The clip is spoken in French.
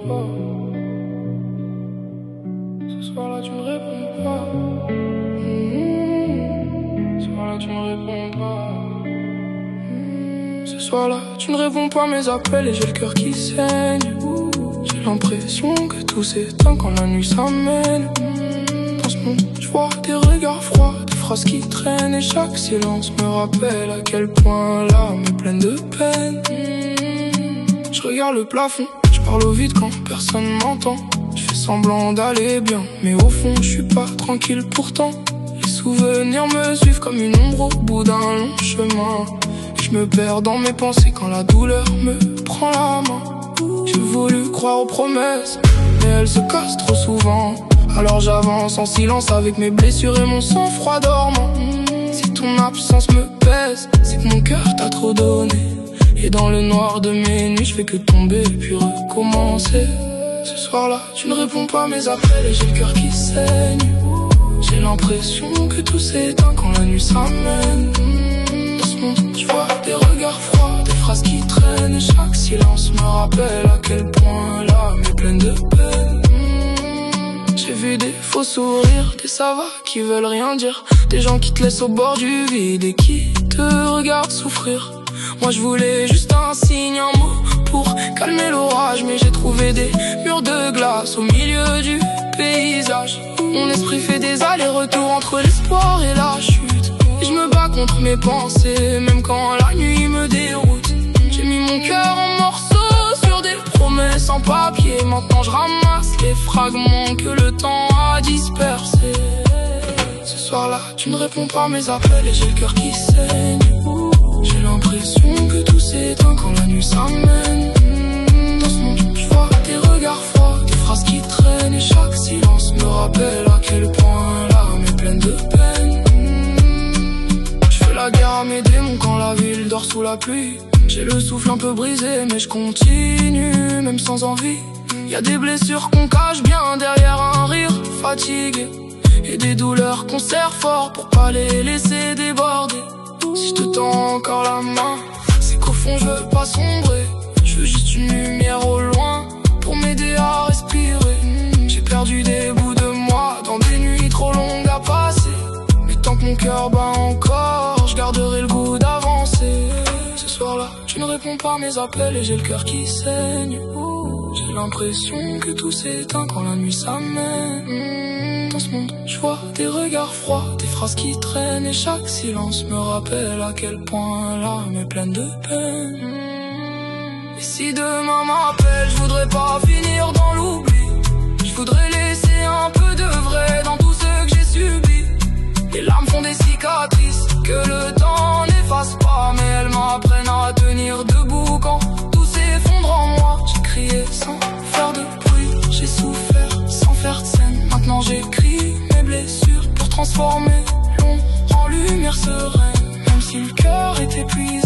pas. Ce soir-là, tu me réponds pas. Ce soir-là, tu me réponds pas. Ce soir-là, tu ne réponds pas à mes appels et j'ai le cœur qui saigne. J'ai l'impression que tout s'éteint quand la nuit s'amène. Dans ce monde, je vois des regards froids, des phrases qui traînent, et chaque silence me rappelle à quel point l'âme est pleine de peine. Je regarde le plafond, je parle au vide quand personne m'entend. Je fais semblant d'aller bien, mais au fond je suis pas tranquille pourtant. Les souvenirs me suivent comme une ombre au bout d'un long chemin. Je me perds dans mes pensées quand la douleur me prend la main. J'ai voulu croire aux promesses, mais elles se cassent trop souvent. Alors j'avance en silence avec mes blessures et mon sang-froid dormant. Si ton absence me pèse, c'est que mon cœur t'a trop donné. Et dans le noir de mes nuits, je fais que tomber puis recommencer. Ce soir-là, tu ne réponds pas à mes appels et j'ai le cœur qui saigne. J'ai l'impression que tout s'éteint quand la nuit s'amène. Dans ce monde, je vois des regards froids, des phrases qui traînent, et chaque silence me rappelle à quel point l'âme est pleine de peine. J'ai vu des faux sourires, des ça va qui veulent rien dire, des gens qui te laissent au bord du vide et qui te regardent souffrir. Moi je voulais juste un signe, un mot pour calmer l'orage, mais j'ai trouvé des murs de glace au milieu du paysage. Mon esprit fait des allers-retours entre l'espoir et la chute, et je me bats contre mes pensées, même quand la nuit me déroute. J'ai mis mon cœur en morceaux sur des promesses en papier. Maintenant je ramasse les fragments que le temps a dispersés. Ce soir-là, tu ne réponds pas à mes appels et j'ai le cœur qui saigne. J'ai l'impression que tout s'éteint quand la nuit s'amène. Dans ce monde, je vois des regards froids, des phrases qui traînent, et chaque silence me rappelle à quel point l'âme est pleine de peine. Je fais la guerre à mes démons quand la ville dort sous la pluie. J'ai le souffle un peu brisé, mais je continue, même sans envie. Y'a des blessures qu'on cache bien derrière un rire fatigué, et des douleurs qu'on serre fort pour pas les laisser déborder. Si je te tends encore la main, c'est qu'au fond je veux pas sombrer. Je veux juste une lumière au loin pour m'aider à respirer. J'ai perdu des bouts de moi dans des nuits trop longues à passer, mais tant que mon cœur bat encore, je garderai le goût d'avancer. Ce soir-là, tu ne réponds pas à mes appels et j'ai le cœur qui saigne. J'ai l'impression que tout s'éteint quand la nuit s'amène. Dans ce monde, je vois des regards froids, des phrases qui traînent, et chaque silence me rappelle à quel point l'âme est pleine de peine. Et si demain m'appelle, je voudrais pas finir dans l'oubli. Je voudrais laisser un peu de vrai dans tout ce que j'ai subi. Les larmes font des cicatrices que le temps n'efface pas, mais elles m'apprennent à tenir debout quand tout s'effondre en moi. J'ai crié sans faire de bruit, j'ai souffert sans faire de scène. Maintenant j'écris mes blessures pour transformer l'ombre en lumière sereine. Même si le cœur est épuisé,